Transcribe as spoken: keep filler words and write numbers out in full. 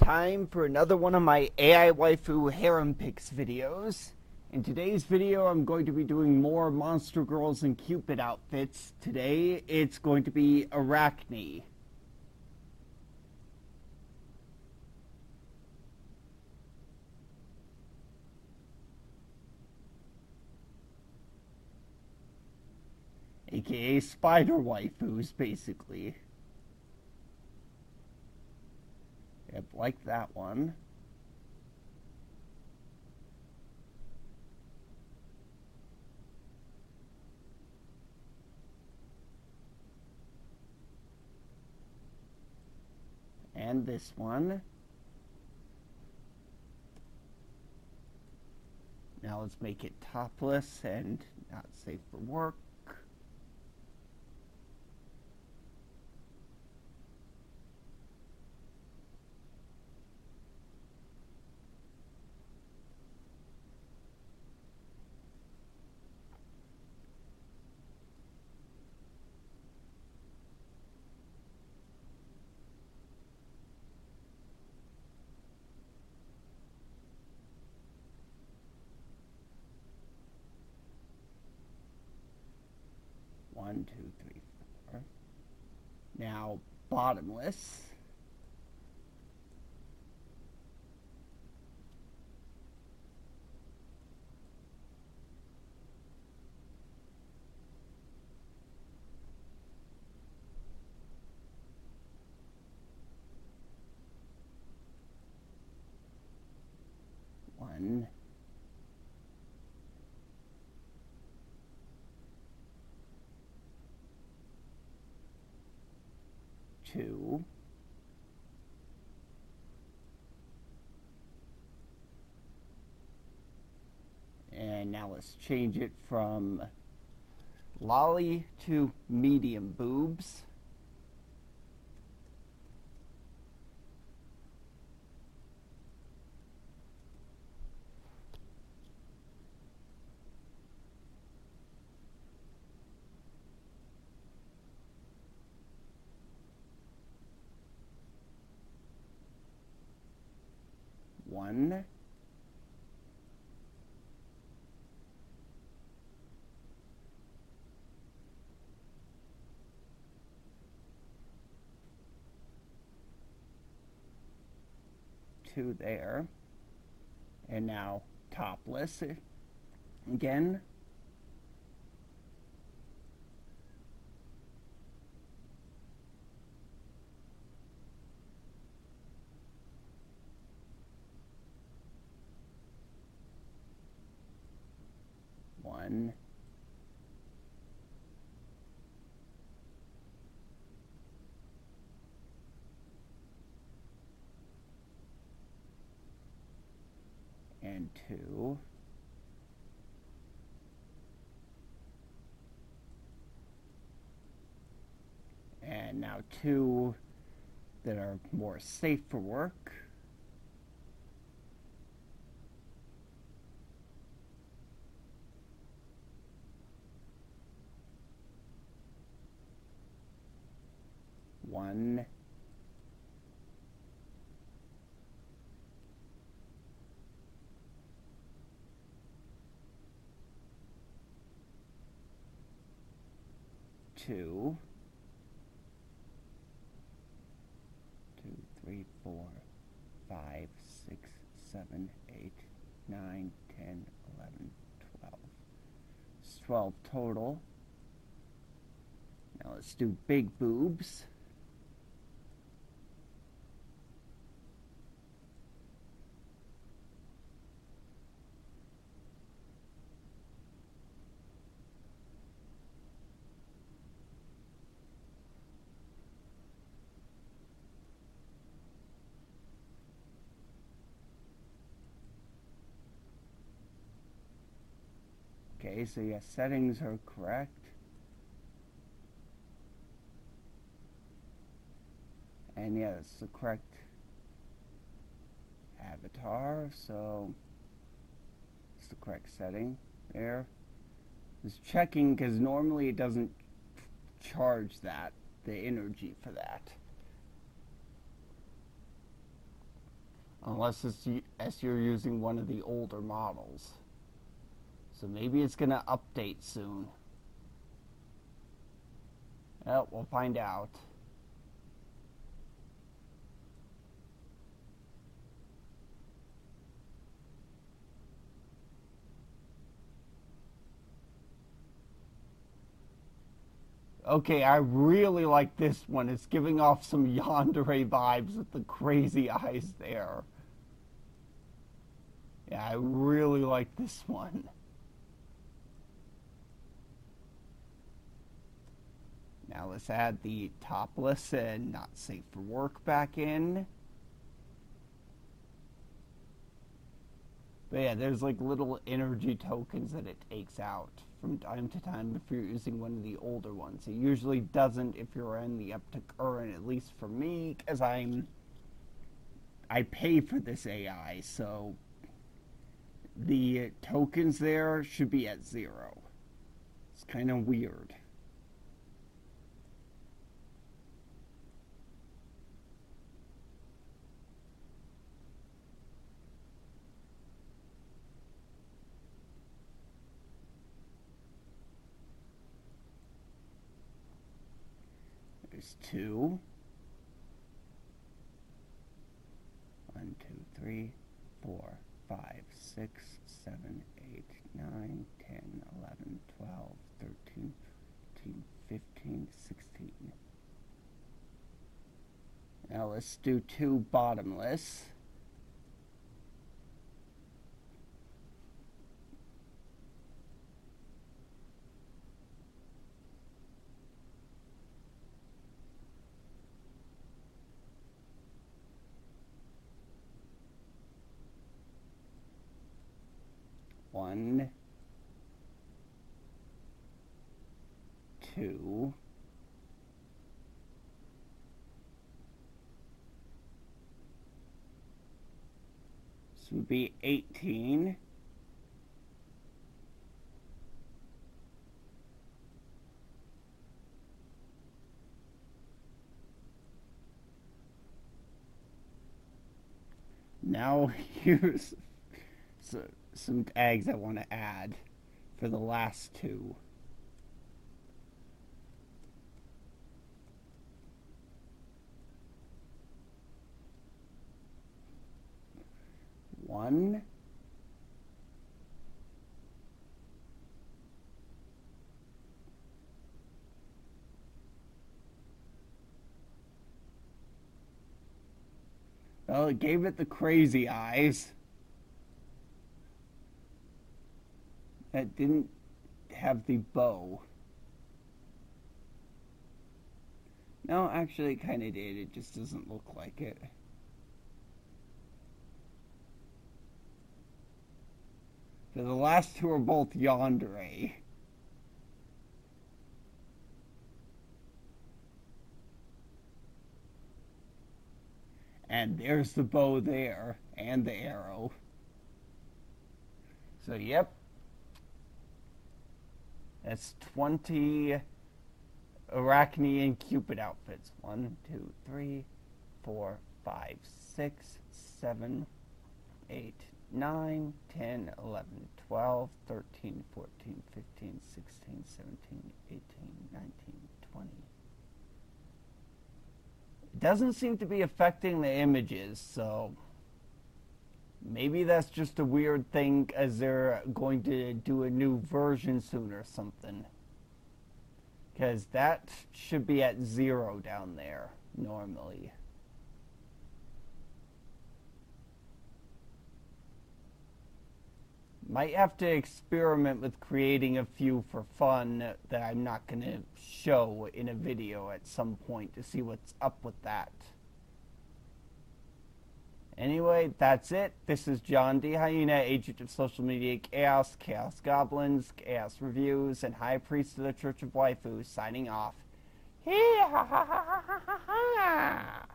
time for another one of my A I Waifu Harem Picks videos. In today's video, I'm going to be doing more Monster Girls and Cupid outfits. Today, it's going to be Arachne. A K A Spider Waifus, basically. Yep, like that one. And this one. Now let's make it topless and not safe for work. One, two, three, four. Now, bottomless. One. Two. And now let's change it from lolly to medium boobs. One. Two there. And now topless again. One. And two. And now two that are more safe for work. One. Two. Two, three, four, five, six, seven, eight, nine, ten, eleven, twelve. It's twelve total. Now let's do big boobs. Okay, so yes, settings are correct. And yeah, it's the correct avatar, so it's the correct setting there. Just checking, because normally it doesn't charge that, the energy for that. Unless it's, as you're using one of the older models. So maybe it's going to update soon. Well, we'll find out. Okay, I really like this one. It's giving off some yandere vibes with the crazy eyes there. Yeah, I really like this one. Now let's add the topless and not safe for work back in. But yeah, there's like little energy tokens that it takes out from time to time if you're using one of the older ones. It usually doesn't if you're in the up to current, at least for me, because I'm I pay for this A I, so the tokens there should be at zero. It's kind of weird. There's two. One, two, three, four, five, six, seven, eight, nine, ten, eleven, twelve, thirteen, fourteen, fifteen, sixteen. Now let's do two bottomless. One, two, this would be eighteen. Now here's so some tags I want to add for the last two. One. Well, it gave it the crazy eyes. That didn't have the bow. No, actually it kind of did. It just doesn't look like it. So the last two are both yandere. And there's the bow there, and the arrow. So, yep. That's twenty Arachne and Cupid outfits. One, two, three, four, five, six, seven, eight, nine, ten, eleven, twelve, thirteen, fourteen, fifteen, sixteen, seventeen, eighteen, nineteen, twenty. It doesn't seem to be affecting the images, so maybe that's just a weird thing as they're going to do a new version soon or something. Because that should be at zero down there, normally. Might have to experiment with creating a few for fun that I'm not going to show in a video at some point to see what's up with that. Anyway, that's it. This is John D. Hyena, agent of social media chaos, chaos goblins, chaos reviews, and high priest of the Church of Waifu, signing off. Hee ha ha ha ha ha ha!